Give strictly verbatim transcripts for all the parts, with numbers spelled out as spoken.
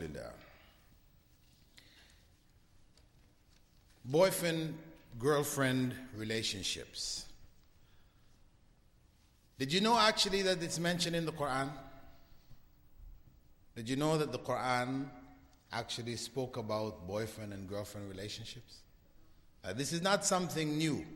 Alhamdulillah. Boyfriend-girlfriend relationships. Did you know actually that it's mentioned in the Quran? Did you know that the Quran actually spoke about boyfriend and girlfriend relationships? Uh, this is not something new.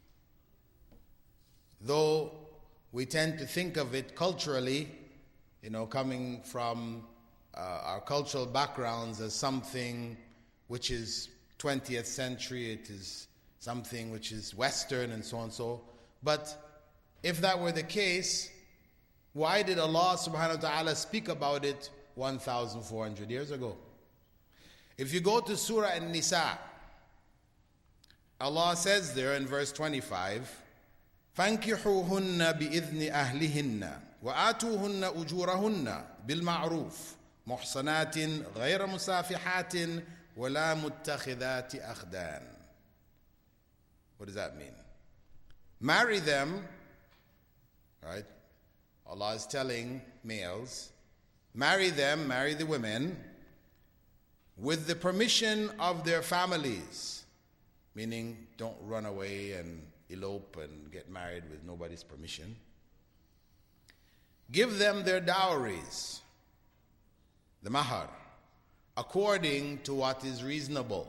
Though we tend to think of it culturally, you know, coming from uh, our cultural backgrounds as something which is twentieth century, it is something which is Western and so on and so. But if that were the case, why did Allah subhanahu wa ta'ala speak about it one thousand four hundred years ago? If you go to Surah An-Nisa, Allah says there in verse twenty-five, فَانْكِحُوهُنَّ بِإِذْنِ أَهْلِهِنَّ وَآتُوهُنَّ أُجُورَهُنَّ بِالْمَعْرُوفِ مُحْصَنَاتٍ غَيْرَ مُسَافِحَاتٍ وَلَا مُتَّخِذَاتِ أَخْدَانٍ. What does that mean? Marry them, right? Allah is telling males, marry them, marry the women, with the permission of their families. Meaning, don't run away and elope and get married with nobody's permission. Give them their dowries, the mahar, according to what is reasonable.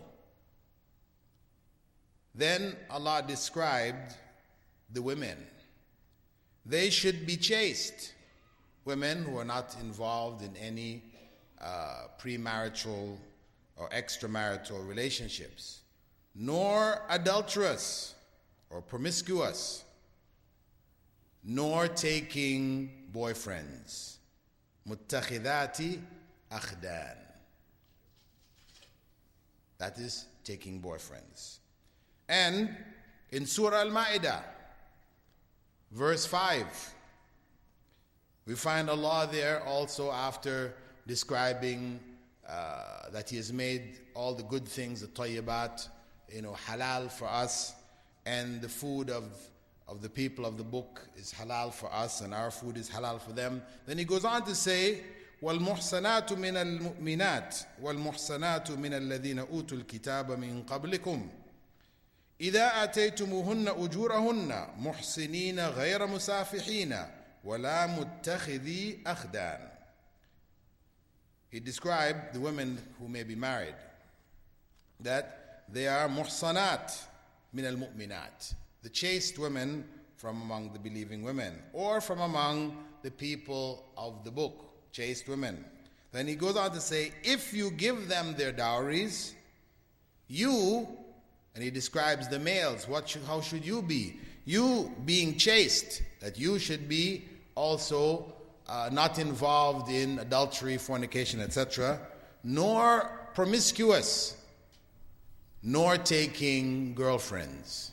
Then Allah described the women. They should be chaste. Women who are not involved in any uh, premarital or extramarital relationships, nor adulterous or promiscuous, nor taking boyfriends. Muttakhidati akhdan. That is taking boyfriends. And in Surah Al-Ma'idah, verse five, we find Allah there also after describing uh, that He has made all the good things, the tayyibat, you know, halal for us, and the food of, of the people of the book is halal for us, and our food is halal for them. Then He goes on to say, وَالْمُحْصَنَاتُ مِنَ الْمُؤْمِنَاتِ وَالْمُحْصَنَاتُ مِنَ الَّذِينَ أُوتُوا الْكِتَابَ مِنْ قَبْلِكُمْ إِذَا آتَيْتُمُوهُنَّ أُجُورَهُنَّ مُحْصِنِينَ غَيْرَ مُسَافِحِينَ وَلَا مُتَّخِذِي أَخْدَانٍ. He described the women who may be married, that they are muhsanat min al-mu'minat, the chaste women from among the believing women, or from among the people of the book, chaste women. Then he goes on to say, if you give them their dowries, you, and he describes the males, what should, how should you be? You being chaste, that you should be also uh, not involved in adultery, fornication, et cetera, nor promiscuous, nor taking girlfriends.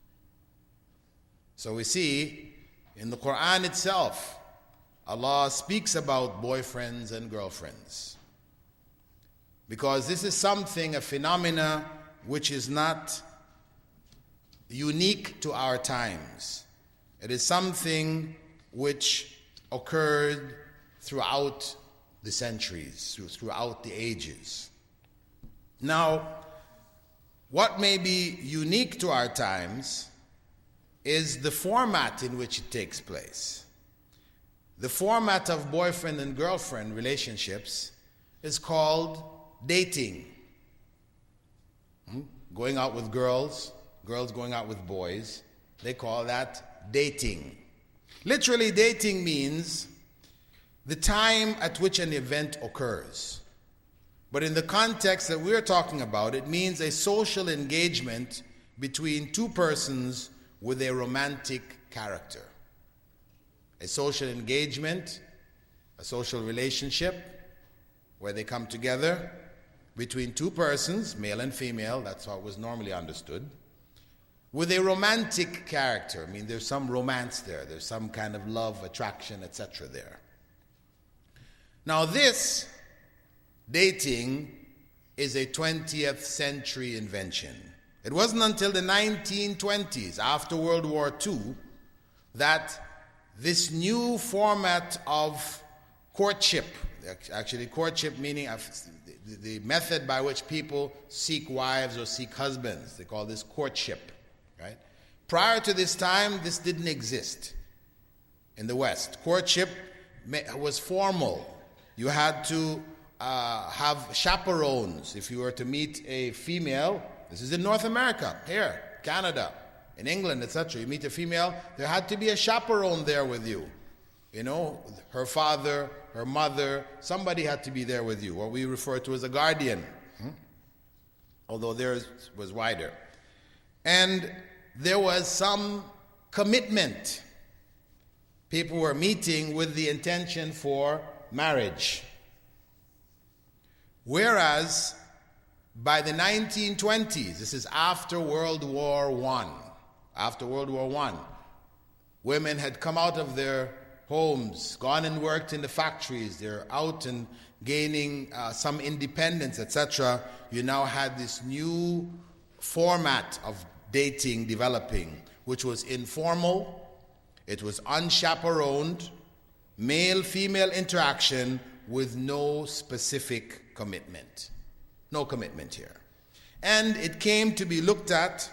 So we see in the Quran itself, Allah speaks about boyfriends and girlfriends. Because this is something, a phenomena which is not unique to our times. It is something which occurred throughout the centuries, throughout the ages. Now, what may be unique to our times is the format in which it takes place. The format of boyfriend and girlfriend relationships is called dating. Hmm? Going out with girls, girls going out with boys, they call that dating. Literally, dating means the time at which an event occurs. But in the context that we're talking about, it means a social engagement between two persons with a romantic character. A social engagement, a social relationship, where they come together between two persons, male and female, that's how it was normally understood, with a romantic character. I mean, there's some romance there, there's some kind of love, attraction, et cetera there. Now this dating is a twentieth century invention. It wasn't until the nineteen twenties, after World War Two, that this new format of courtship. Actually, courtship meaning the method by which people seek wives or seek husbands. They call this courtship, right? Prior to this time, this didn't exist in the West. Courtship was formal. You had to uh, have chaperones if you were to meet a female. This is in North America, here, Canada, in England, et cetera. You meet a female, there had to be a chaperone there with you. You know, her father, her mother, somebody had to be there with you, what we refer to as a guardian, hmm? although theirs was wider. And there was some commitment. People were meeting with the intention for marriage. Whereas by the nineteen twenties, this is after World War One, after World War One, women had come out of their homes, gone and worked in the factories, they're out and gaining uh, some independence, et cetera. You now had this new format of dating developing, which was informal, it was unchaperoned, male-female interaction with no specific commitment. No commitment here. And it came to be looked at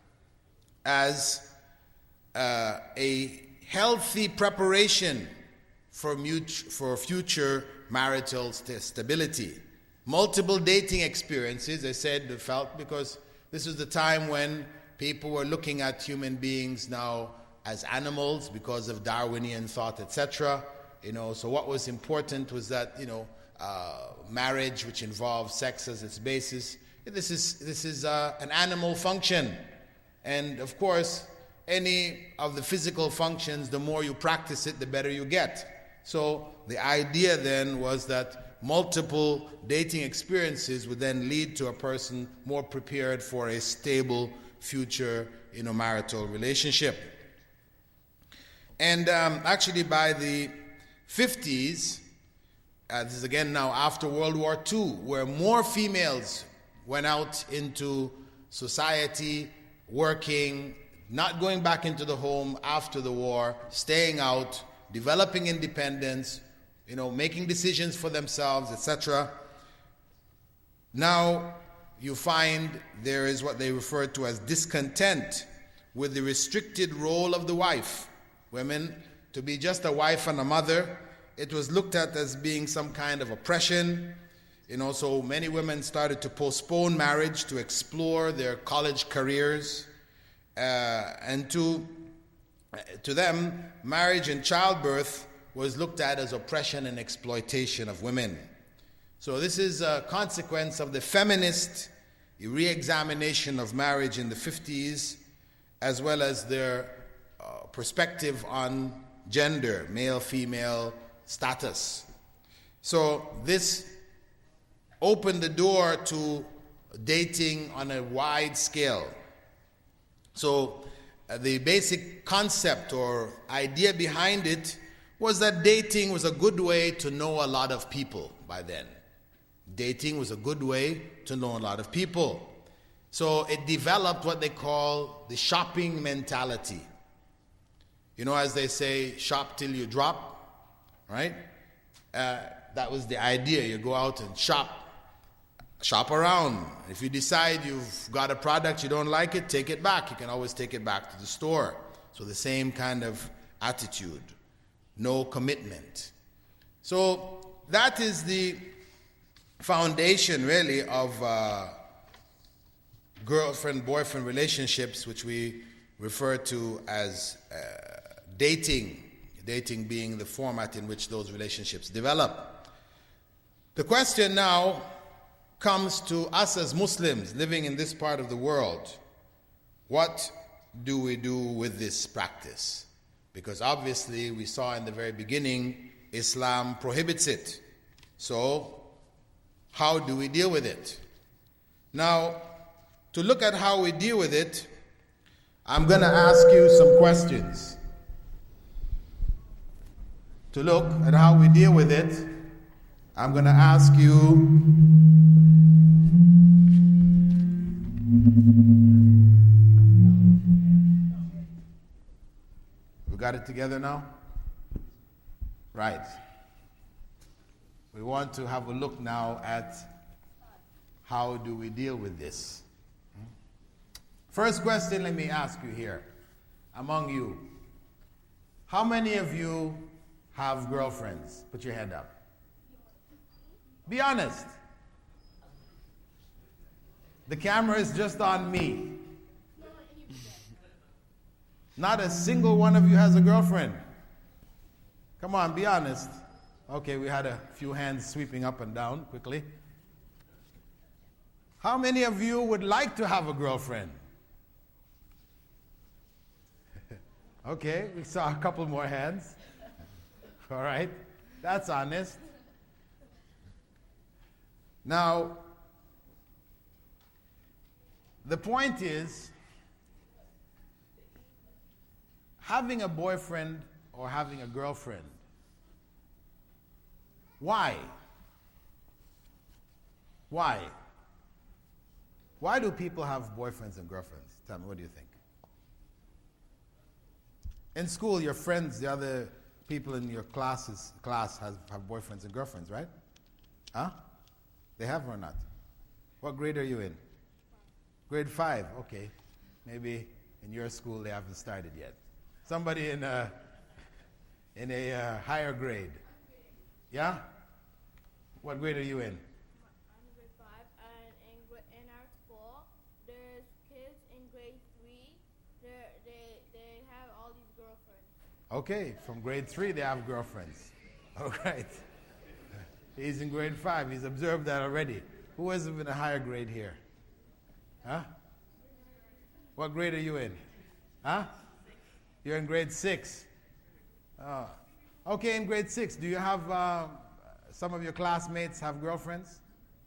as uh, a healthy preparation for, mutual, for future marital st- stability. Multiple dating experiences, they said, they felt, because this was the time when people were looking at human beings now as animals because of Darwinian thought, et cetera. You know, so what was important was that, you know, uh, marriage, which involves sex as its basis, this is this is uh, an animal function, and of course, any of the physical functions, the more you practice it, the better you get. So the idea then was that multiple dating experiences would then lead to a person more prepared for a stable future, you know, marital relationship. And um, actually by the fifties, uh, this is again now after World War Two, where more females went out into society, working, not going back into the home after the war, staying out, developing independence, you know, making decisions for themselves, et cetera. Now you find there is what they refer to as discontent with the restricted role of the wife. Women, to be just a wife and a mother, it was looked at as being some kind of oppression. You know, so many women started to postpone marriage to explore their college careers. Uh, and to, to them, marriage and childbirth was looked at as oppression and exploitation of women. So this is a consequence of the feminist re-examination of marriage in the fifties, as well as their uh, perspective on gender, male-female status. So this opened the door to dating on a wide scale. So uh, the basic concept or idea behind it was that dating was a good way to know a lot of people by then. Dating was a good way to know a lot of people. So it developed what they call the shopping mentality. You know, as they say, shop till you drop, right? Uh, that was the idea. You go out and shop. Shop around. If you decide you've got a product, you don't like it, take it back. You can always take it back to the store. So the same kind of attitude. No commitment. So that is the foundation, really, of uh, girlfriend-boyfriend relationships, which we refer to as uh, dating. Dating being the format in which those relationships develop. The question now comes to us as Muslims living in this part of the world. What do we do with this practice? Because obviously we saw in the very beginning Islam prohibits it. So how do we deal with it? Now, to look at how we deal with it, I'm going to ask you some questions. To look at how we deal with it, I'm going to ask you we got it together now? Right. we want to have a look now at how do we deal with this. First question, let me ask you here, among you. How many of you have girlfriends? Put your hand up. Be honest. The camera is just on me. Not a single one of you has a girlfriend. Come on, be honest. Okay, we had a few hands sweeping up and down quickly. How many of you would like to have a girlfriend? Okay, we saw a couple more hands. All right, that's honest. Now, the point is, having a boyfriend or having a girlfriend, why? Why? Why do people have boyfriends and girlfriends? Tell me, what do you think? In school, your friends, the other people in your classes, class has, have boyfriends and girlfriends, right? Huh? They have or not? What grade are you in? Grade five, okay. Maybe in your school they haven't started yet. Somebody in a, in a uh, higher grade. Yeah? What grade are you in? I'm in grade five, and in, in our school, there's kids in grade three. They're, they they have all these girlfriends. Okay, from grade three they have girlfriends. All right. He's in grade five. He's observed that already. Who is in a higher grade here? Huh? What grade are you in? Huh? You're in grade six. Oh. Okay, in grade six, do you have uh, some of your classmates have girlfriends?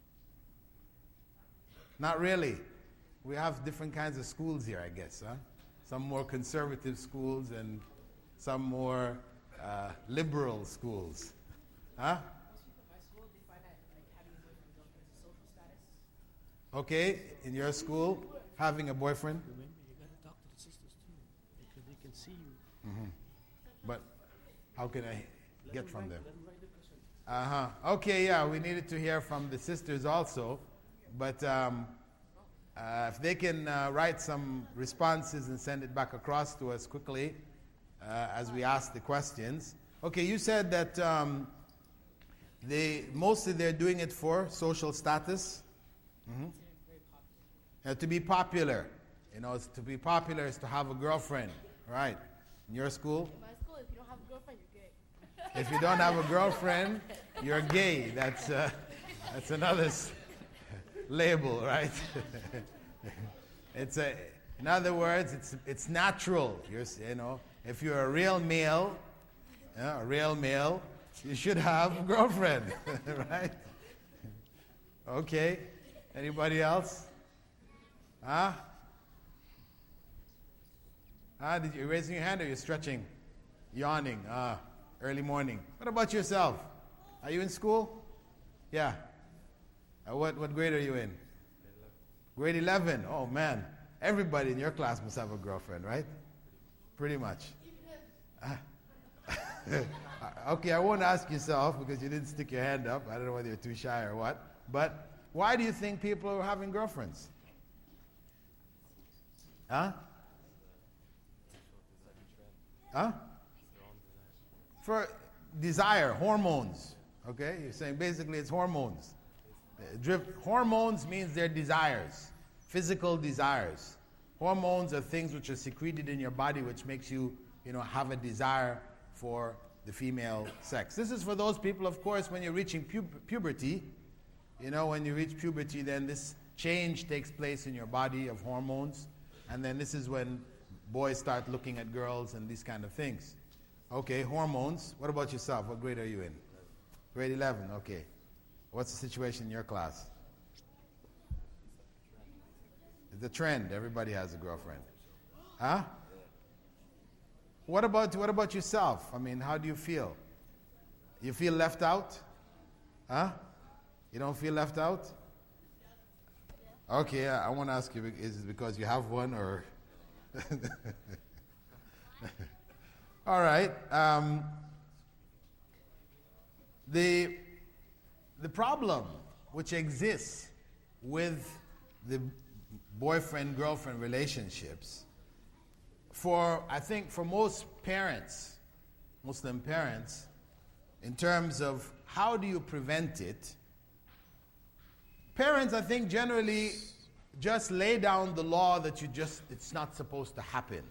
Not really. We have different kinds of schools here, I guess. Huh? Some more conservative schools and some more uh, liberal schools. Huh? Okay, in your school, having a boyfriend? You gotta talk to the sisters too, because they can see you. Mm-hmm. But how can I Let get from write, them? Let them write the question. Uh-huh. Okay, yeah, we needed to hear from the sisters also. But um, uh, if they can uh, write some responses and send it back across to us quickly uh, as we ask the questions. Okay, you said that um, they mostly they're doing it for social status. Mm-hmm. Uh, to be popular. You know, it's to be popular is to have a girlfriend. Right. In your school? In my school, if you don't have a girlfriend, you're gay. If you don't have a girlfriend, you're gay. That's, uh, that's another s- label, right? It's a, in other words, it's, it's natural. You're, you know, if you're a real male, yeah, a real male, you should have a girlfriend, right? Okay. Anybody else? Huh? Ah, did you raising your hand or you're stretching? Yawning. Ah, early morning. What about yourself? Are you in school? Yeah. Uh, what, what grade are you in? Grade eleven. Oh, man. Everybody in your class must have a girlfriend, right? Pretty much. Ah. Okay, I won't ask yourself because you didn't stick your hand up. I don't know whether you're too shy or what. But why do you think people are having girlfriends? Huh? Huh? For desire, hormones. Okay? You're saying basically it's hormones. Uh, Drift, hormones means they're desires, physical desires. Hormones are things which are secreted in your body which makes you, you know, have a desire for the female sex. This is for those people, of course, when you're reaching pu- puberty. You know, when you reach puberty, then this change takes place in your body of hormones. And then this is when boys start looking at girls and these kind of things. Okay, hormones. What about yourself? What grade are you in? Grade eleven, okay. What's the situation in your class? The trend. Everybody has a girlfriend. Huh? What about, what about yourself? I mean, how do you feel? You feel left out? Huh? You don't feel left out? Okay, I, I want to ask you, is it because you have one or? All right. Um, the the problem which exists with the boyfriend-girlfriend relationships, for, I think, for most parents, Muslim parents, in terms of how do you prevent it, parents, I think, generally just lay down the law that you just, it's not supposed to happen,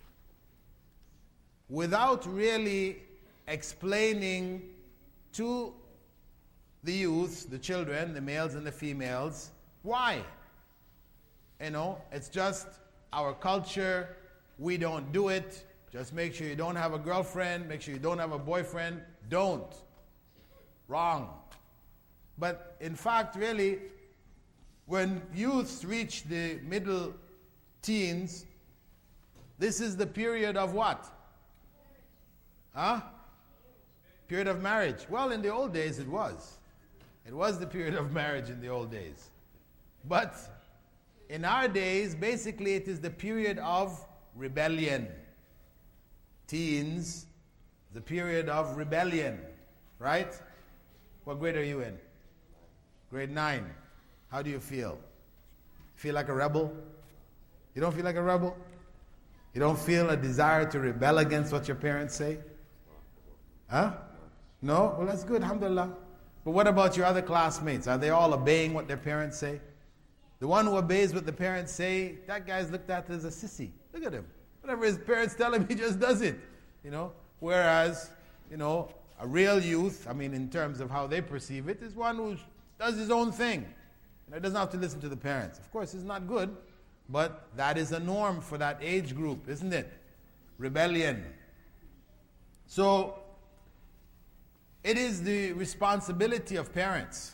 without really explaining to the youth, the children, the males and the females, why. You know, it's just our culture, we don't do it. Just make sure you don't have a girlfriend, make sure you don't have a boyfriend. Don't. Wrong. But in fact, really, when youths reach the middle teens, this is the period of what? Huh? Period of marriage. Well, in the old days it was. It was the period of marriage in the old days. But in our days, basically it is the period of rebellion. Teens, the period of rebellion, right? What grade are you in? Grade nine. How do you feel? Feel like a rebel? You don't feel like a rebel? You don't feel a desire to rebel against what your parents say? Huh? No? Well, that's good, alhamdulillah. But what about your other classmates? Are they all obeying what their parents say? The one who obeys what the parents say, that guy's looked at as a sissy. Look at him. Whatever his parents tell him, he just does it. You know? Whereas, you know, a real youth, I mean, in terms of how they perceive it, is one who does his own thing. You know, doesn't have to listen to the parents. Of course, it's not good, but that is a norm for that age group, isn't it? Rebellion. So, it is the responsibility of parents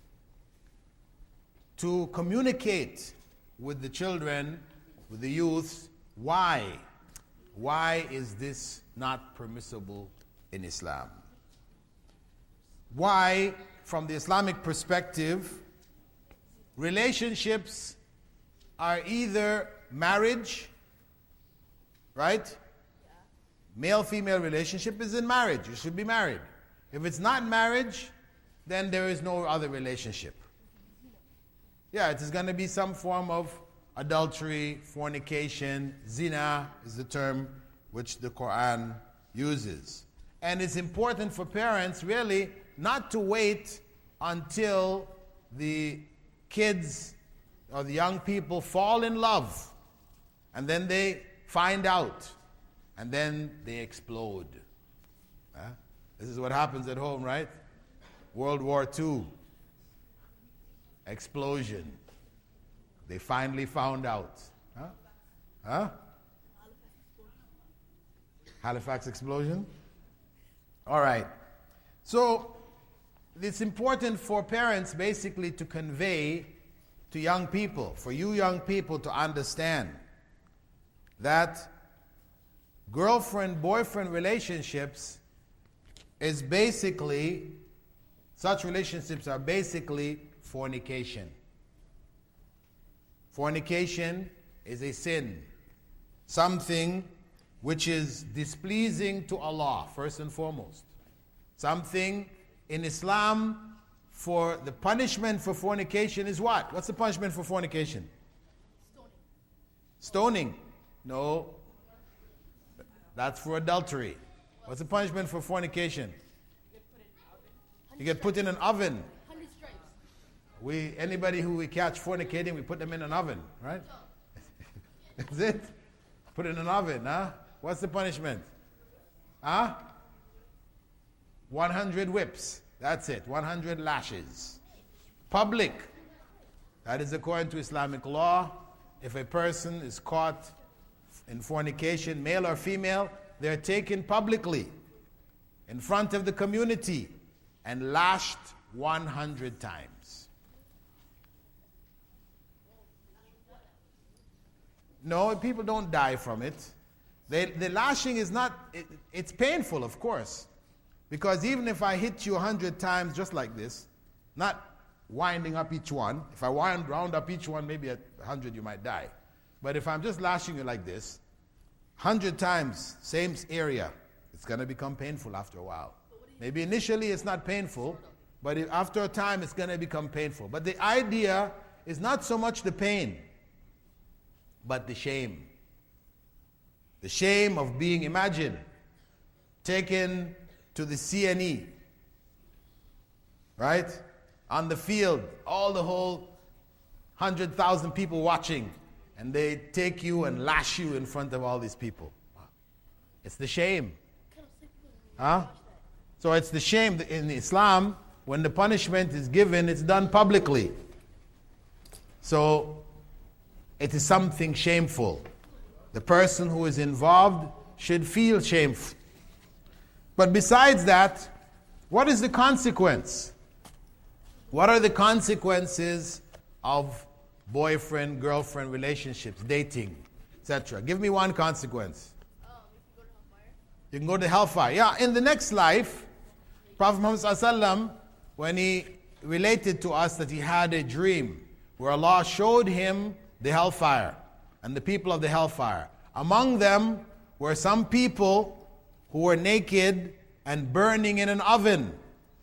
to communicate with the children, with the youth, why? Why is this not permissible in Islam? Why, from the Islamic perspective, relationships are either marriage, right? Male-female relationship is in marriage. You should be married. If it's not marriage, then there is no other relationship. Yeah, it is going to be some form of adultery, fornication, zina is the term which the Quran uses. And it's important for parents really not to wait until the kids or the young people fall in love and then they find out and then they explode. Huh? This is what happens at home, right? World War Two. Explosion. They finally found out. Huh? Huh? Halifax explosion? All right. So, it's important for parents basically to convey to young people, for you young people to understand that girlfriend-boyfriend relationships is basically, such relationships are basically fornication. Fornication is a sin, something which is displeasing to Allah, first and foremost. Something in Islam, for the punishment for fornication is what? What's the punishment for fornication? Stoning. Stoning. No. That's for adultery. What's the punishment for fornication? You get put in an oven. We, anybody who we catch fornicating, we put them in an oven, right? That's it. Put it in an oven, huh? What's the punishment? Huh? one hundred whips. That's it. one hundred lashes. Public. That is according to Islamic law. If a person is caught in fornication, male or female, they're taken publicly in front of the community and lashed one hundred times. No, people don't die from it. They, the lashing is not, it, it's painful, of course. Because even if I hit you a hundred times just like this, not winding up each one, if I wind, round up each one, maybe at a hundred you might die. But if I'm just lashing you like this, hundred times, same area, it's going to become painful after a while. Maybe initially it's not painful, but if, after a time it's going to become painful. But the idea is not so much the pain, but the shame. The shame of being, imagine, taken to the C N E, right? On the field, all the whole one hundred thousand people watching, and they take you and lash you in front of all these people. It's the shame. Huh? So it's the shame. In Islam, when the punishment is given, it's done publicly. So it is something shameful. The person who is involved should feel shameful. But besides that, what is the consequence? What are the consequences of boyfriend, girlfriend relationships, dating, et cetera? Give me one consequence. Um, you can go to hellfire. You can go to hellfire. Yeah, in the next life, Prophet Muhammad sallallahu alaihi wasallam, when he related to us that he had a dream where Allah showed him the hellfire and the people of the hellfire. Among them were some people who were naked and burning in an oven.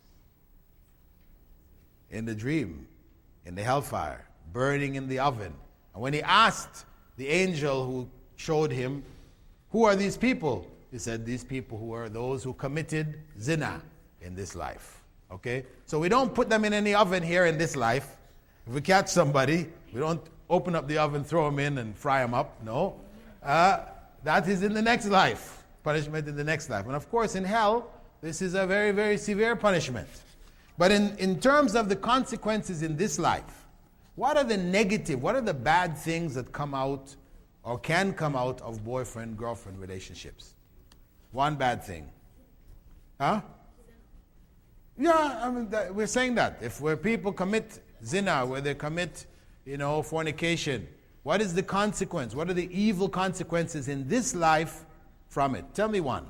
In the dream, in the hellfire, burning in the oven. And when he asked the angel who showed him, who are these people? He said, these people who are those who committed zina in this life. Okay? So we don't put them in any oven here in this life. If we catch somebody, we don't open up the oven, throw them in and fry them up. No. Uh, that is in the next life. Punishment in the next life. And of course in hell, this is a very, very severe punishment. But in, in terms of the consequences in this life, what are the negative, what are the bad things that come out or can come out of boyfriend-girlfriend relationships? One bad thing. Huh? Yeah, I mean, that, we're saying that. If where people commit zina, where they commit, you know, fornication, what is the consequence? What are the evil consequences in this life from it? Tell me one.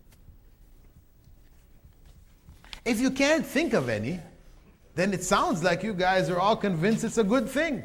If you can't think of any, then it sounds like you guys are all convinced it's a good thing.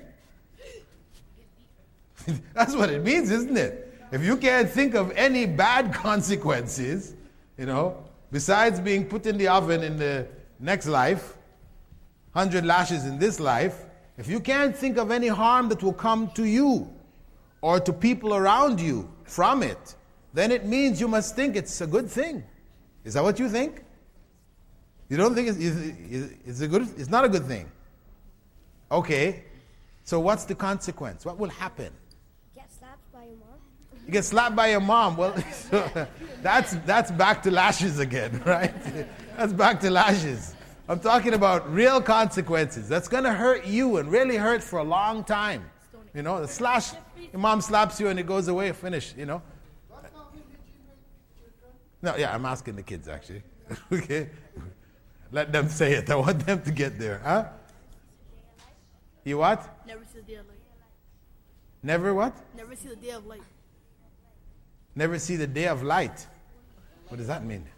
That's what it means, isn't it? If you can't think of any bad consequences, you know, besides being put in the oven in the next life, one hundred lashes in this life, if you can't think of any harm that will come to you or to people around you from it, then it means you must think it's a good thing. Is that what you think? You don't think it's, it's, it's a good? It's not a good thing. Okay, so what's the consequence? What will happen? Get slapped by your mom. You get slapped by your mom. Well, that's that's back to lashes again, right? That's back to lashes. I'm talking about real consequences. That's going to hurt you and really hurt for a long time. You know, the slash, your mom slaps you and it goes away, finish, you know. No, yeah, I'm asking the kids actually. Okay. Let them say it. I want them to get there. Huh? You what? Never see the day of light. Never what? Never see the day of light. Never see the day of light. What does that mean?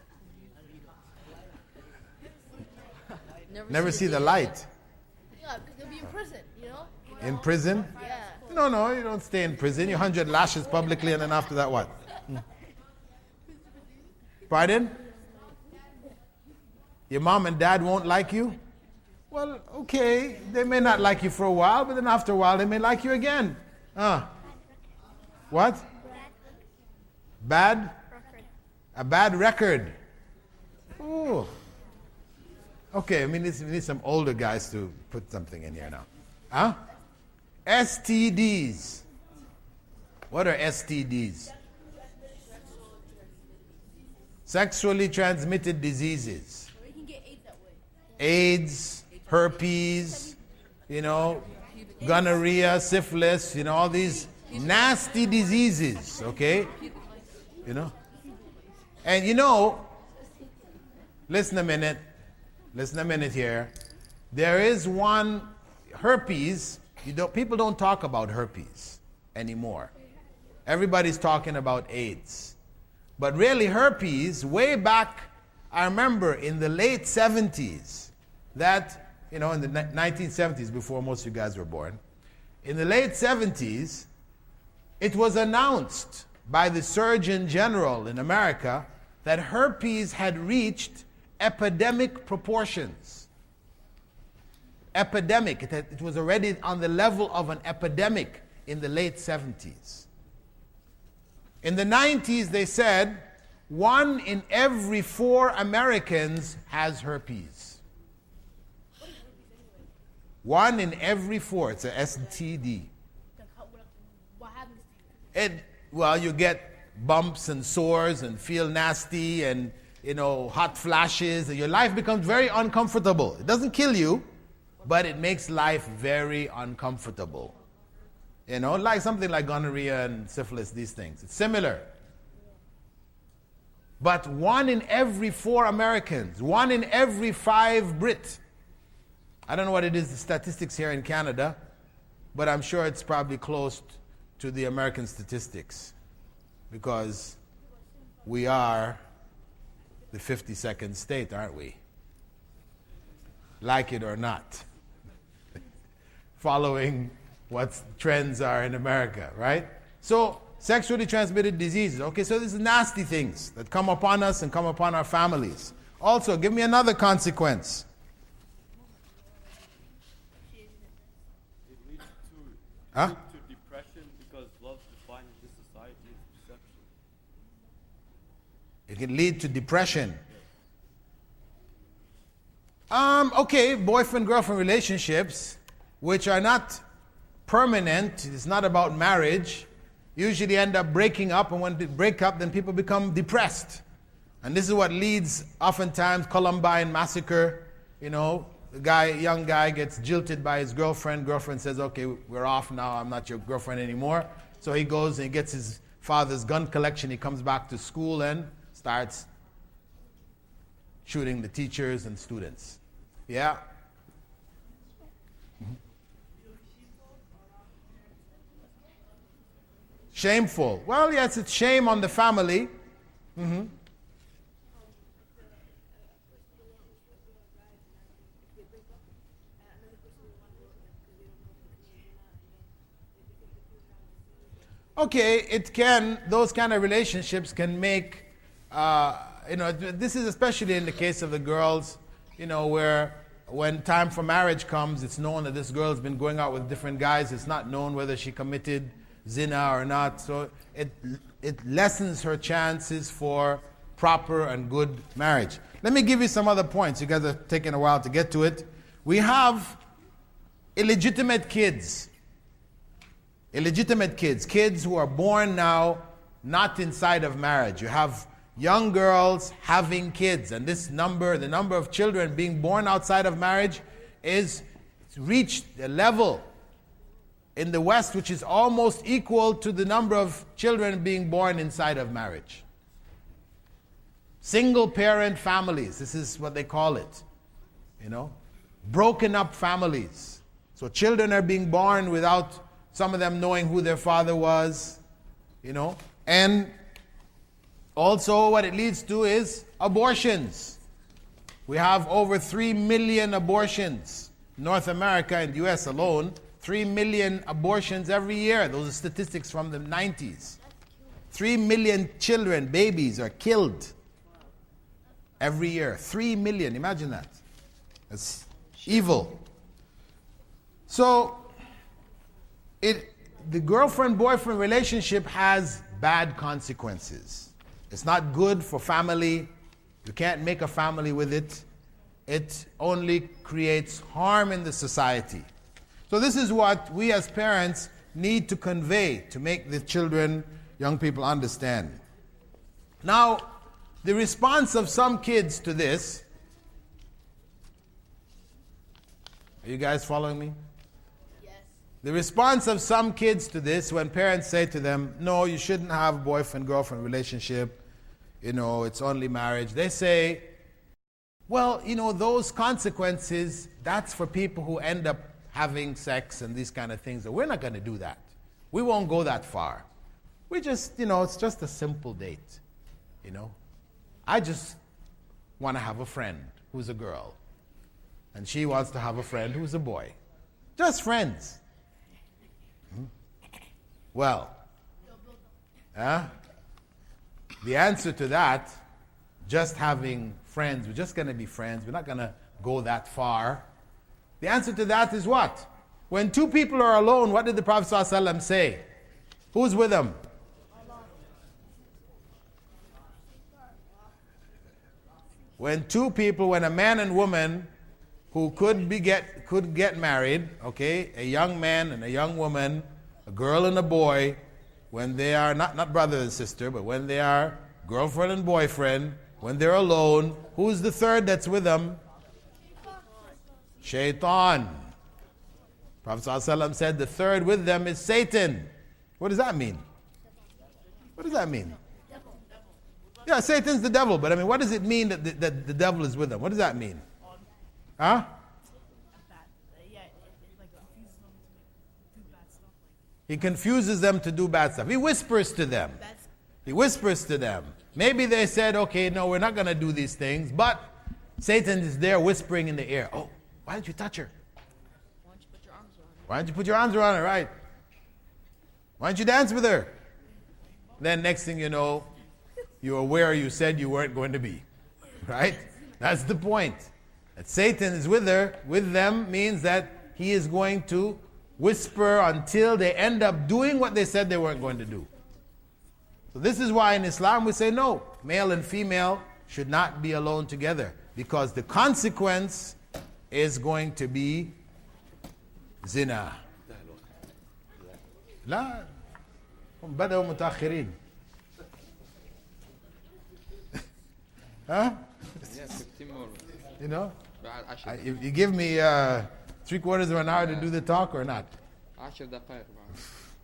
Never, Never see the light. Yeah, because they'll be in prison, you know? In prison? Yeah. No, no, you don't stay in prison. You hundred lashes publicly and then after that what? Hmm. Pardon? Your mom and dad won't like you? Well, okay, they may not like you for a while, but then after a while they may like you again. Ah. What? Bad? A bad record. Oh. Okay, I mean, we need some older guys to put something in here now. Huh? S T Ds. What are S T Ds? Sexually transmitted diseases. You can get AIDS that way. AIDS, herpes, you know, gonorrhea, syphilis, you know, all these nasty diseases, okay? You know? And you know, listen a minute, listen a minute here. There is one, herpes, you don't, people don't talk about herpes anymore. Everybody's talking about AIDS. But really herpes, way back, I remember in the late seventies, that, you know, in the nineteen seventies, before most of you guys were born, in the late seventies, it was announced by the Surgeon General in America that herpes had reached epidemic proportions. epidemic. It, had, it was already on the level of an epidemic in the late seventies. In the nineties, they said one in every four Americans has herpes. One in every four. It's a S T D. What happens to you? It, well, you get bumps and sores and feel nasty and, you know, hot flashes. And your life becomes very uncomfortable. It doesn't kill you, but it makes life very uncomfortable. You know, like something like gonorrhea and syphilis, these things. It's similar. But one in every four Americans, one in every five Brit. I don't know what it is, the statistics here in Canada, but I'm sure it's probably close to the American statistics because we are the fifty-second state, aren't we? Like it or not. Following what trends are in America, right? So, sexually transmitted diseases. Okay, so these are nasty things that come upon us and come upon our families. Also, give me another consequence. It leads to, Huh? leads to depression because love defines this society as perception. It can lead to depression. Um, okay, boyfriend-girlfriend relationships, which are not permanent, it's not about marriage, usually end up breaking up, and when they break up, then people become depressed. And this is what leads, oftentimes, Columbine massacre. You know, the guy, young guy gets jilted by his girlfriend. Girlfriend says, okay, we're off now, I'm not your girlfriend anymore. So he goes and he gets his father's gun collection. He comes back to school and starts shooting the teachers and students. Yeah? Shameful. Well, yes, it's shame on the family. Mm-hmm. Okay, it can, those kind of relationships can make, uh, you know, this is especially in the case of the girls, you know, where when time for marriage comes, it's known that this girl has been going out with different guys. It's not known whether she committed zina or not. So it, it lessens her chances for proper and good marriage. Let me give you some other points. You guys are taking a while to get to it. We have illegitimate kids. Illegitimate kids, kids who are born now not inside of marriage. You have young girls having kids, and this number, the number of children being born outside of marriage is reached a level in the West which is almost equal to the number of children being born inside of marriage. Single parent families, this is what they call it. You know, broken up families. So children are being born without some of them knowing who their father was, you know. And also what it leads to is abortions. We have over three million abortions in North America and the U S alone. three million abortions every year. Those are statistics from the nineties. three million children, babies, are killed every year. three million, imagine that. That's evil. So, It, the girlfriend-boyfriend relationship has bad consequences. It's not good for family. You can't make a family with it. It only creates harm in the society. So this is what we as parents need to convey to make the children, young people understand. Now, the response of some kids to this, are you guys following me? The response of some kids to this, when parents say to them, no, you shouldn't have a boyfriend-girlfriend relationship, you know, it's only marriage. They say, well, you know, those consequences, that's for people who end up having sex and these kind of things. We're not going to do that. We won't go that far. We just, you know, it's just a simple date, you know. I just want to have a friend who's a girl, and she wants to have a friend who's a boy. Just friends. Well, uh, the answer to that, just having friends, we're just going to be friends, we're not going to go that far. The answer to that is what? When two people are alone, what did the Prophet ﷺ say? Who's with them? When two people, when a man and woman who could be get could get married, okay, a young man and a young woman, a girl and a boy, when they are not, not brother and sister, but when they are girlfriend and boyfriend, when they're alone, who's the third that's with them? Shaitan. Prophet ﷺ said the third with them is Satan. What does that mean? What does that mean? Yeah, Satan's the devil, but I mean, what does it mean that the, that the devil is with them? What does that mean? Huh? He confuses them to do bad stuff. He whispers to them. He whispers to them. Maybe they said, okay, no, we're not going to do these things, but Satan is there whispering in the ear. Oh, why don't you touch her? Why don't you put your arms around her? Why don't you put your arms around her, right? Why don't you dance with her? Then next thing you know, you're aware you said you weren't going to be. Right? That's the point. That Satan is with her, with them, means that he is going to whisper until they end up doing what they said they weren't going to do. So this is why in Islam we say no, male and female should not be alone together, because the consequence is going to be zina. لا هم بدأوا متأخرين. Huh? Yes, fifteen more. You know? بعد I- عشر if you give me uh, three quarters of an hour to do the talk or not. عشر دقائق بعد.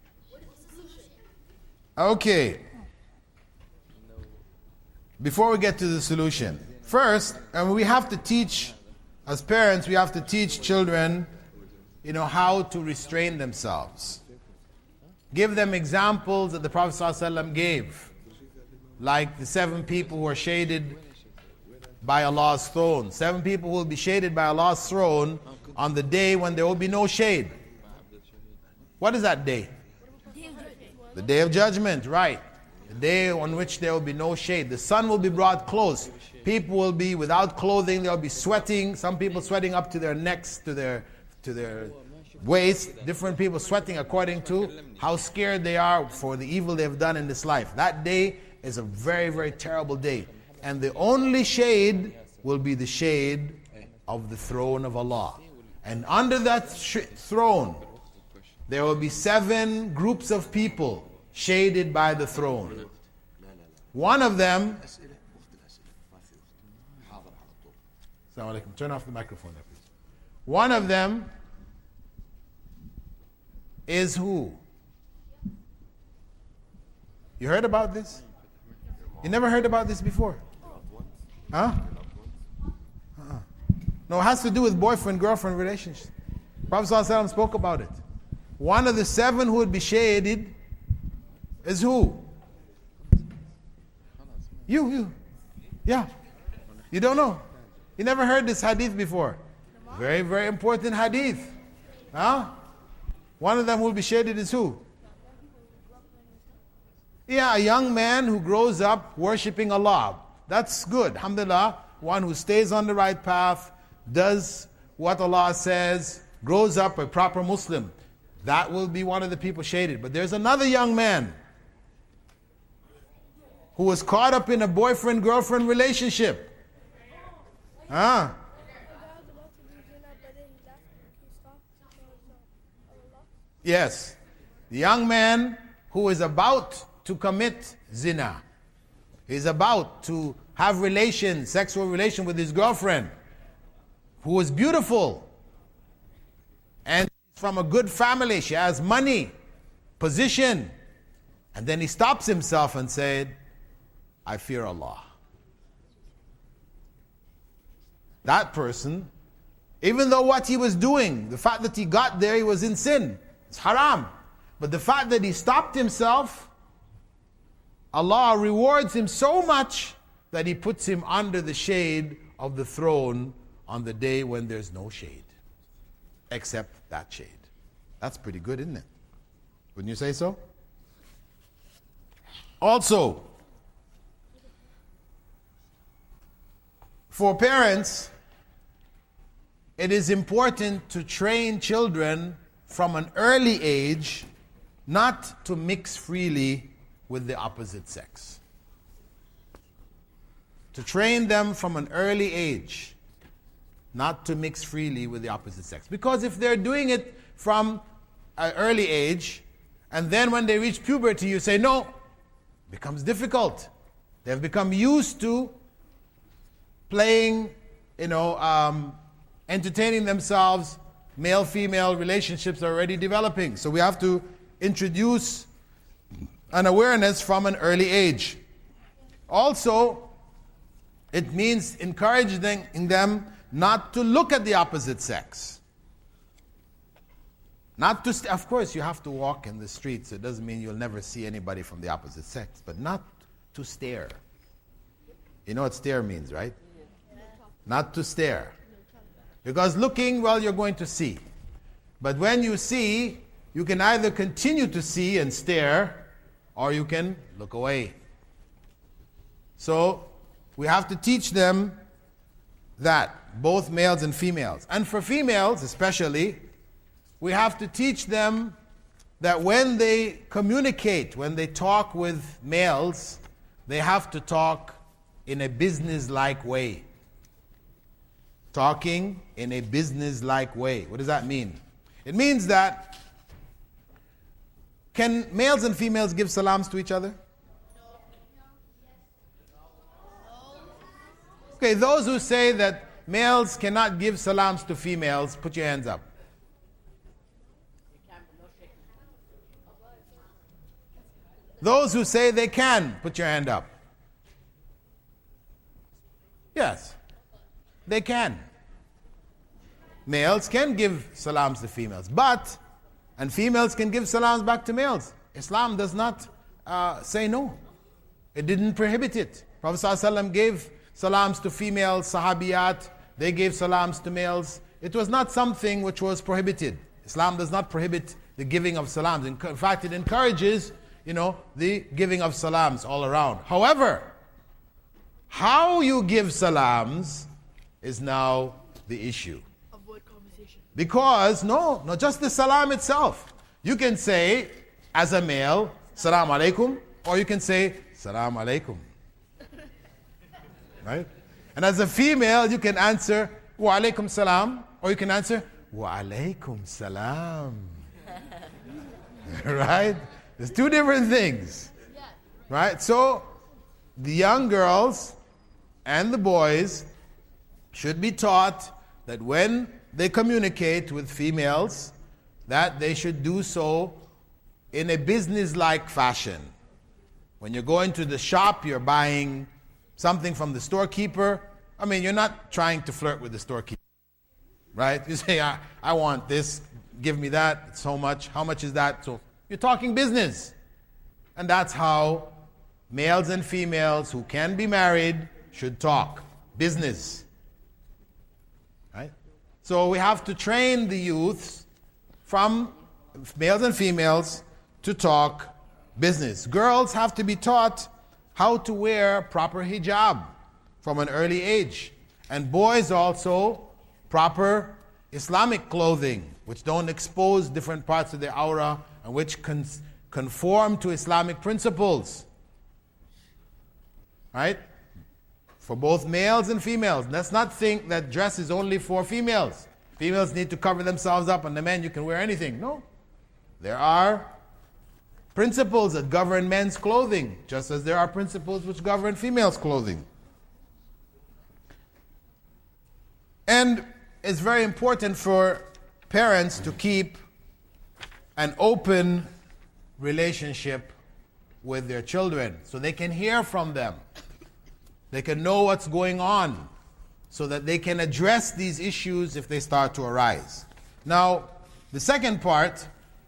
Okay. Before we get to the solution, first, and we have to teach, as parents, we have to teach children, you know, how to restrain themselves. Give them examples that the Prophet ﷺ gave, like the seven people who are shaded by Allah's throne. Seven people who will be shaded by Allah's throne on the day when there will be no shade. What is that day? The day of judgment, right. The day on which there will be no shade. The sun will be brought close. People will be without clothing. They'll be sweating. Some people sweating up to their necks, to their to their waist. Different people sweating according to how scared they are for the evil they've done in this life. That day is a very, very terrible day. And the only shade will be the shade of the throne of Allah. And under that sh- throne, there will be seven groups of people shaded by the throne. One of them... Assalamu alaikum. Turn off the microphone there, please. One of them is who? You heard about this? You never heard about this before? Huh? Uh-uh. No, it has to do with boyfriend-girlfriend relationships. Prophet ﷺ spoke about it. One of the seven who would be shaded is who? You, you. Yeah. You don't know. You never heard this hadith before. Very, very important hadith. Huh? One of them who will be shaded is who? Yeah, a young man who grows up worshipping Allah. That's good. Alhamdulillah. One who stays on the right path, does what Allah says, grows up a proper Muslim. That will be one of the people shaded. But there's another young man who was caught up in a boyfriend-girlfriend relationship. Huh? Yes. The young man who is about to commit zina. He's about to have relations, sexual relation with his girlfriend, who is beautiful and from a good family. She has money, position. And then he stops himself and said, I fear Allah. That person, even though what he was doing, the fact that he got there, he was in sin. It's haram. But the fact that he stopped himself, Allah rewards him so much that he puts him under the shade of the throne on the day when there's no shade, except that shade. That's pretty good, isn't it? Wouldn't you say so? Also, for parents, it is important to train children from an early age not to mix freely with the opposite sex. To train them from an early age not to mix freely with the opposite sex. Because if they're doing it from an early age, and then when they reach puberty, you say, no, it becomes difficult. They've become used to playing, you know, um, entertaining themselves. Male-female relationships are already developing. So we have to introduce an awareness from an early age. Also, it means encouraging them not to look at the opposite sex. Not to, st- of course, you have to walk in the streets. It doesn't mean you'll never see anybody from the opposite sex, but not to stare. You know what stare means, right? Not to stare. Because looking, well, you're going to see. But when you see, you can either continue to see and stare, or you can look away. So, we have to teach them that, both males and females. And for females especially, we have to teach them that when they communicate, when they talk with males, they have to talk in a business-like way. Talking in a business-like way. What does that mean? It means that, can males and females give salams to each other? Okay, those who say that males cannot give salams to females, put your hands up. Those who say they can, put your hand up. Yes, they can. Males can give salams to females, but, and females can give salams back to males. Islam does not uh, say no. It didn't prohibit it. Prophet ﷺ gave salams to female sahabiyat. They gave salams to males. It was not something which was prohibited. Islam does not prohibit the giving of salams. In fact, it encourages, you know, the giving of salams all around. However, how you give salams is now the issue. Avoid conversation. Because, no, not just the salam itself. You can say, as a male, salam alaikum, or you can say, salam alaikum. Right? And as a female, you can answer, wa alaikum salam, or you can answer, wa alaikum salam. Right? There's two different things. Right? So, the young girls and the boys should be taught that when they communicate with females, that they should do so in a business-like fashion. When you're going to the shop, you're buying something from the storekeeper. I mean, you're not trying to flirt with the storekeeper, right? You say, I, I want this, give me that, it's so much, how much is that? So you're talking business. And that's how males and females who can be married should talk. Business. Right? So we have to train the youths from males and females to talk business. Girls have to be taught how to wear proper hijab from an early age. And boys also proper Islamic clothing, which don't expose different parts of their aura and which con- conform to Islamic principles. Right? For both males and females. Let's not think that dress is only for females. Females need to cover themselves up, and the men, you can wear anything. No. There are principles that govern men's clothing, just as there are principles which govern females' clothing. And it's very important for parents to keep an open relationship with their children so they can hear from them. They can know what's going on so that they can address these issues if they start to arise. Now, the second part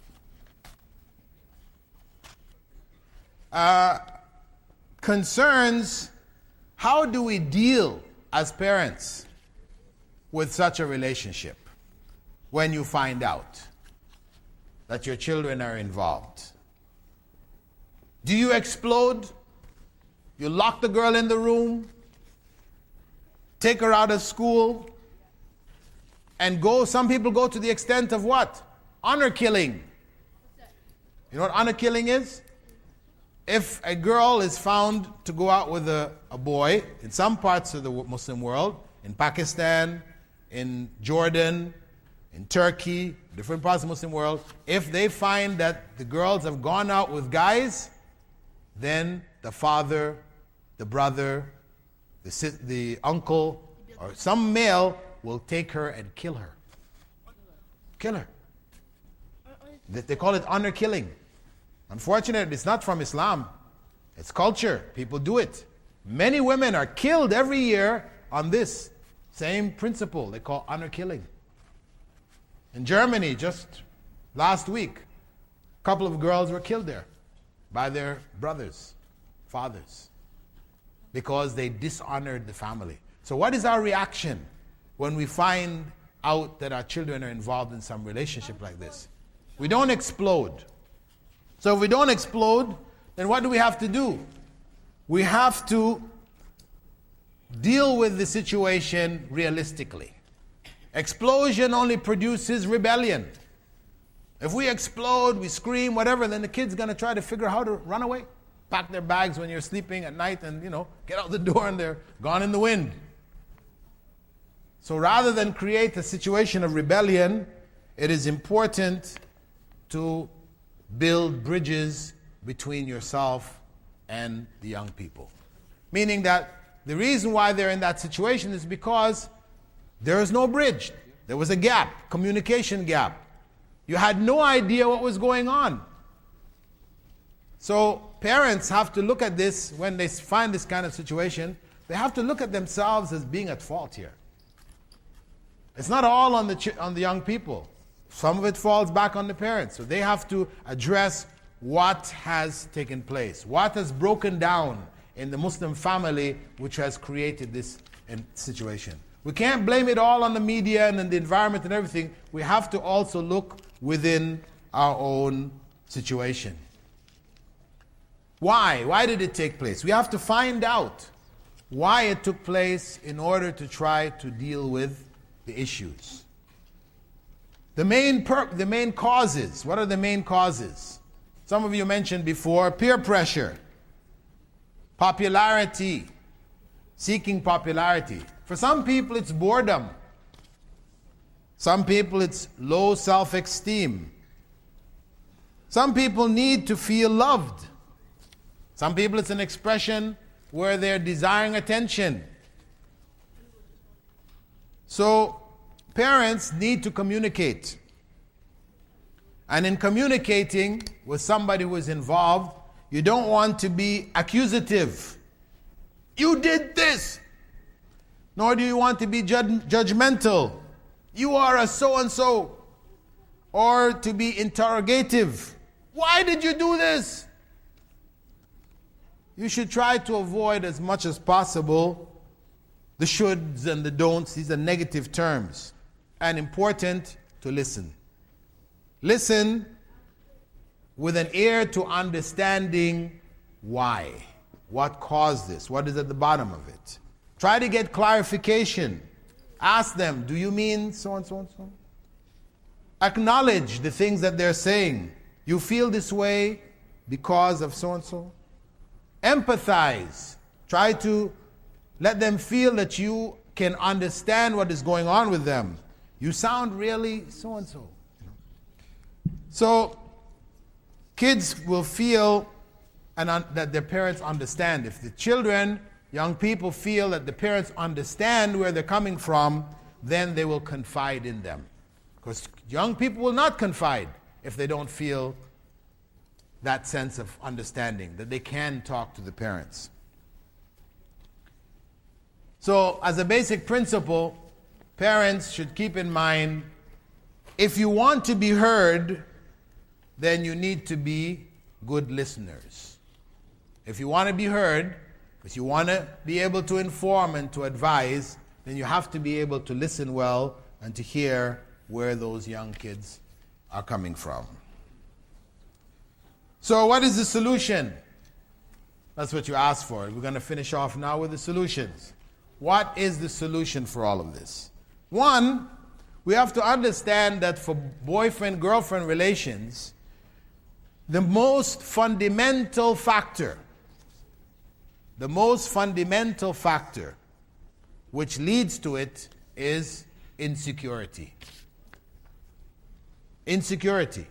uh, concerns how do we deal as parents with such a relationship when you find out that your children are involved. Do you explode? You lock the girl in the room, take her out of school, and go, some people go to the extent of what? Honor killing. You know what honor killing is? If a girl is found to go out with a, a boy in some parts of the Muslim world, in Pakistan, in Jordan, in Turkey, different parts of the Muslim world, if they find that the girls have gone out with guys, then the father, the brother, the, si- the uncle, or some male will take her and kill her. Kill her. They they call it honor killing. Unfortunately, it's not from Islam. It's culture. People do it. Many women are killed every year on this same principle they call honor killing. In Germany, just last week, a couple of girls were killed there by their brothers, fathers, because they dishonored the family. So what is our reaction when we find out that our children are involved in some relationship like this? We don't explode. So if we don't explode, then what do we have to do? We have to deal with the situation realistically. Explosion only produces rebellion. If we explode, we scream, whatever, then the kid's going to try to figure out how to run away. Pack their bags when you're sleeping at night and, you know, get out the door and they're gone in the wind. So rather than create a situation of rebellion, it is important to build bridges between yourself and the young people. Meaning that the reason why they're in that situation is because there is no bridge. There was a gap, communication gap. You had no idea what was going on. So parents have to look at this when they find this kind of situation. They have to look at themselves as being at fault here. It's not all on the ch- on the young people. Some of it falls back on the parents. So they have to address what has taken place, what has broken down in the Muslim family which has created this situation. We can't blame it all on the media and the environment and everything. We have to also look within our own situation. Why? Why did it take place? We have to find out why it took place in order to try to deal with the issues. The main per- the main causes. What are the main causes? Some of you mentioned before peer pressure, popularity, seeking popularity. For some people it's boredom. Some people it's low self-esteem. Some people need to feel loved. Some people it's an expression where they're desiring attention. So parents need to communicate. And in communicating with somebody who is involved, you don't want to be accusative. You did this. Nor do you want to be judge- judgmental. You are a so-and-so. Or to be interrogative. Why did you do this? You should try to avoid as much as possible the shoulds and the don'ts. These are negative terms. And important to listen. Listen with an ear to understanding why. What caused this? What is at the bottom of it? Try to get clarification. Ask them, do you mean so and so and so? Acknowledge the things that they're saying. You feel this way because of so and so. Empathize. Try to let them feel that you can understand what is going on with them. You sound really so and so. So, kids will feel and un- that their parents understand. If the children, young people feel that the parents understand where they're coming from, then they will confide in them. Because young people will not confide if they don't feel that sense of understanding, that they can talk to the parents. So, as a basic principle, parents should keep in mind, if you want to be heard, then you need to be good listeners. If you want to be heard, if you want to be able to inform and to advise, then you have to be able to listen well and to hear where those young kids are coming from. So what is the solution? That's what you asked for. We're going to finish off now with the solutions. What is the solution for all of this? One, we have to understand that for boyfriend-girlfriend relations, the most fundamental factor, the most fundamental factor which leads to it is insecurity. Insecurity.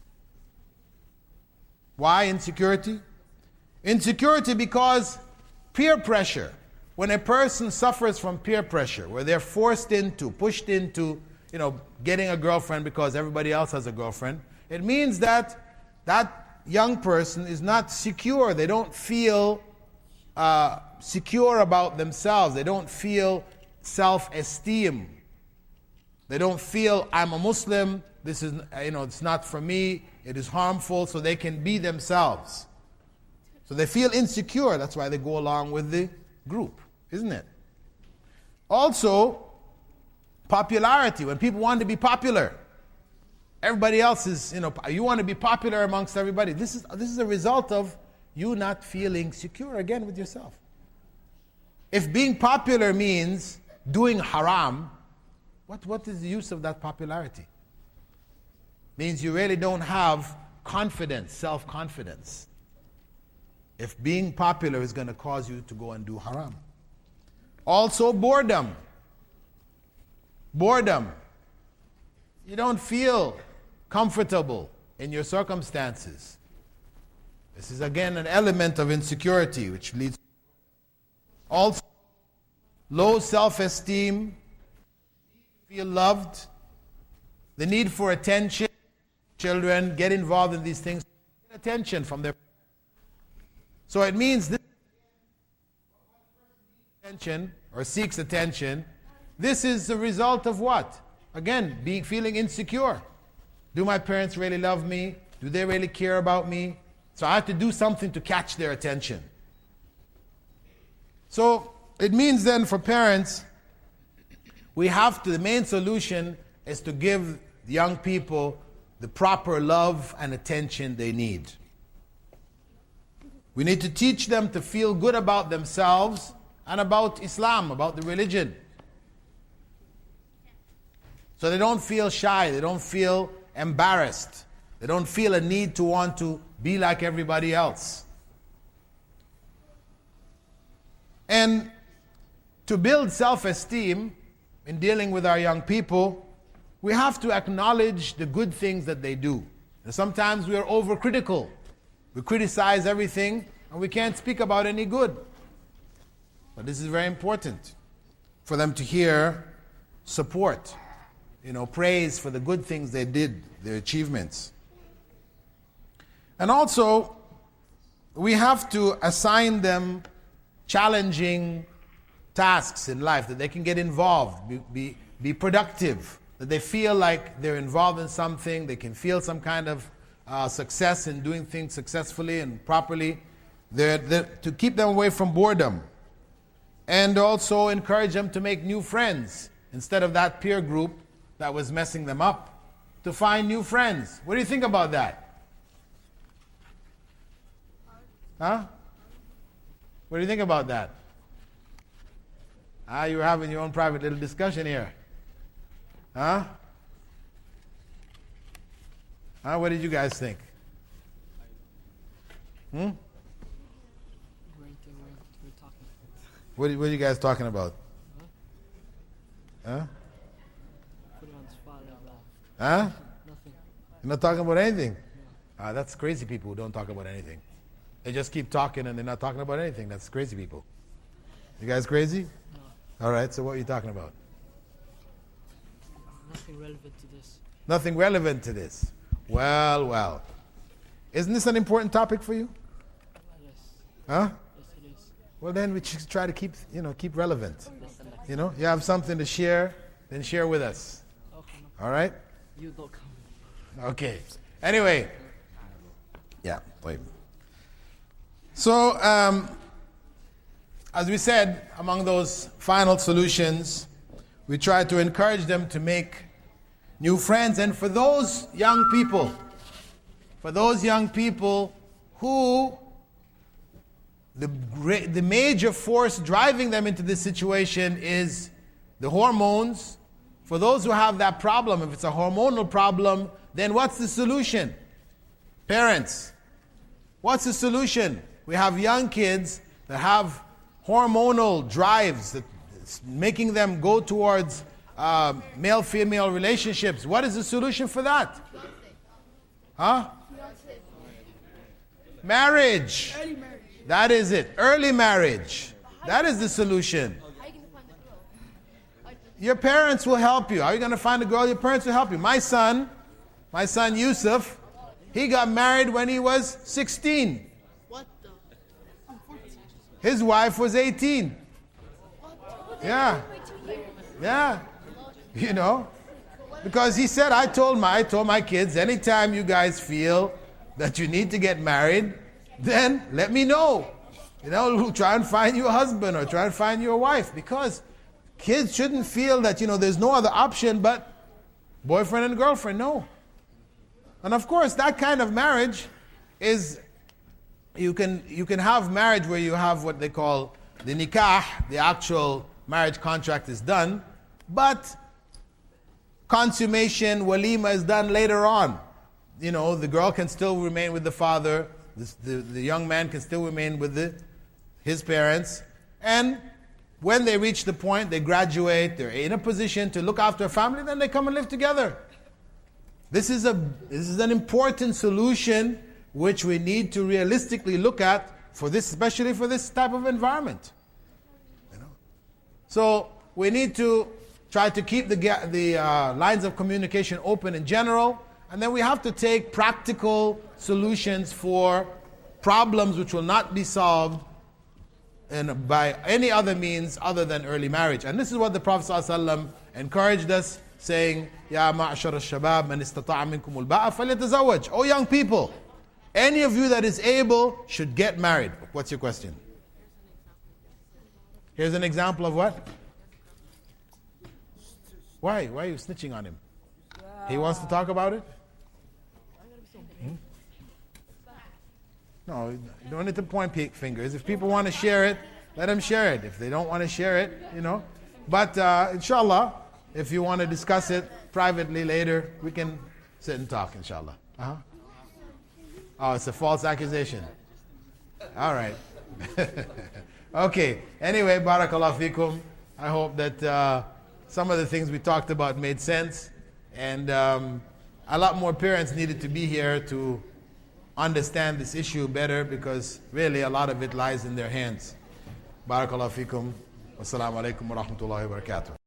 Why insecurity? Insecurity because peer pressure. When a person suffers from peer pressure, where they're forced into, pushed into, you know, getting a girlfriend because everybody else has a girlfriend, it means that that young person is not secure. They don't feel uh, secure about themselves. They don't feel self-esteem. They don't feel, I'm a Muslim, this is, you know, it's not for me, it is harmful, so they can be themselves. So they feel insecure, that's why they go along with the group, isn't it? Also, popularity. When people want to be popular, everybody else is, you know, you want to be popular amongst everybody. This is, this is a result of you not feeling secure again with yourself. If being popular means doing haram, what, what is the use of that popularity? Means you really don't have confidence, self-confidence. If being popular is going to cause you to go and do haram. Also boredom. Boredom. You don't feel comfortable in your circumstances. This is again an element of insecurity which leads to also low self-esteem, feel loved, the need for attention. Children get involved in these things, get attention from their. So it means this attention or seeks attention. This is the result of what? Again, being feeling insecure. Do my parents really love me? Do they really care about me? So I have to do something to catch their attention. So it means then for parents, we have to, the main solution is to give young people the proper love and attention they need. We need to teach them to feel good about themselves and about Islam, about the religion. So they don't feel shy, they don't feel embarrassed, they don't feel a need to want to be like everybody else. And to build self-esteem in dealing with our young people, we have to acknowledge the good things that they do. And sometimes we are overcritical. We criticize everything and we can't speak about any good. But this is very important for them to hear support, you know, praise for the good things they did, their achievements. And also, we have to assign them challenging tasks in life that they can get involved, be, be, be productive, that they feel like they're involved in something, they can feel some kind of uh, success in doing things successfully and properly. They're, they're, to keep them away from boredom. And also encourage them to make new friends instead of that peer group that was messing them up, to find new friends. What do you think about that? Huh? What do you think about that? Ah, you're having your own private little discussion here. Huh? Huh? What did you guys think? Hmm? What, what are you guys talking about? Huh? Put it on the spot out loud. Huh? Nothing. You're not talking about anything? Ah, that's crazy people who don't talk about anything. They just keep talking and they're not talking about anything. That's crazy people. You guys crazy? No. All right, so what are you talking about? Nothing relevant to this. Nothing relevant to this. Well, well. Isn't this an important topic for you? Yes. Huh? Yes, it is. Well, then we should try to keep, you know, keep relevant. You know, you have something to share, then share with us. Okay. No. All right? You don't come. Okay. Anyway. Yeah, wait. So, um, as we said, among those final solutions, we try to encourage them to make new friends. And for those young people, for those young people who the, great, the major force driving them into this situation is the hormones, For those who have that problem, if it's a hormonal problem, then what's the solution? Parents, what's the solution? We have young kids that have hormonal drives that's making them go towards uh, male-female relationships. What is the solution for that? Huh? Marriage. That is it. Early marriage. That is the solution. Your parents will help you. How are you going to find a girl? Your parents will help you. My son, my son Yusuf, he got married when he was sixteen. What the? His wife was eighteen. Yeah. Yeah. You know, because he said, I told my, I told my kids, anytime you guys feel that you need to get married, then let me know. You know, we'll try and find you a husband or try and find you a wife, because kids shouldn't feel that, you know, there's no other option but boyfriend and girlfriend. No. And of course, that kind of marriage is, you can you can have marriage where you have what they call the nikah, the actual marriage contract is done, but consummation, walima is done later on. You know, the girl can still remain with the father, the, the, the young man can still remain with the, his parents, and when they reach the point, they graduate, they're in a position to look after a family, then they come and live together. This is a this is an important solution which we need to realistically look at for this, especially for this type of environment. You know? So we need to try to keep the the uh, lines of communication open in general, and then we have to take practical solutions for problems which will not be solved and by any other means other than early marriage. And this is what the Prophet ﷺ encouraged us, saying, Ya ma'ashar al-shabab man istata'a minkum al-ba'a falyatazawwaj. Oh young people, any of you that is able should get married. What's your question? Here's an example of what? Why? Why are you snitching on him? He wants to talk about it? Hmm? No, you don't need to point fingers. If people want to share it, let them share it. If they don't want to share it, you know. But uh, inshallah, if you want to discuss it privately later, we can sit and talk, inshallah. Uh-huh. Oh, it's a false accusation. All right. Okay. Anyway, barakallahu fikum. I hope that uh, some of the things we talked about made sense. And um, a lot more parents needed to be here to understand this issue better, because really a lot of it lies in their hands. Barakallahu fikum. Wassalamu alaikum wa rahmatullahi wa barakatuh.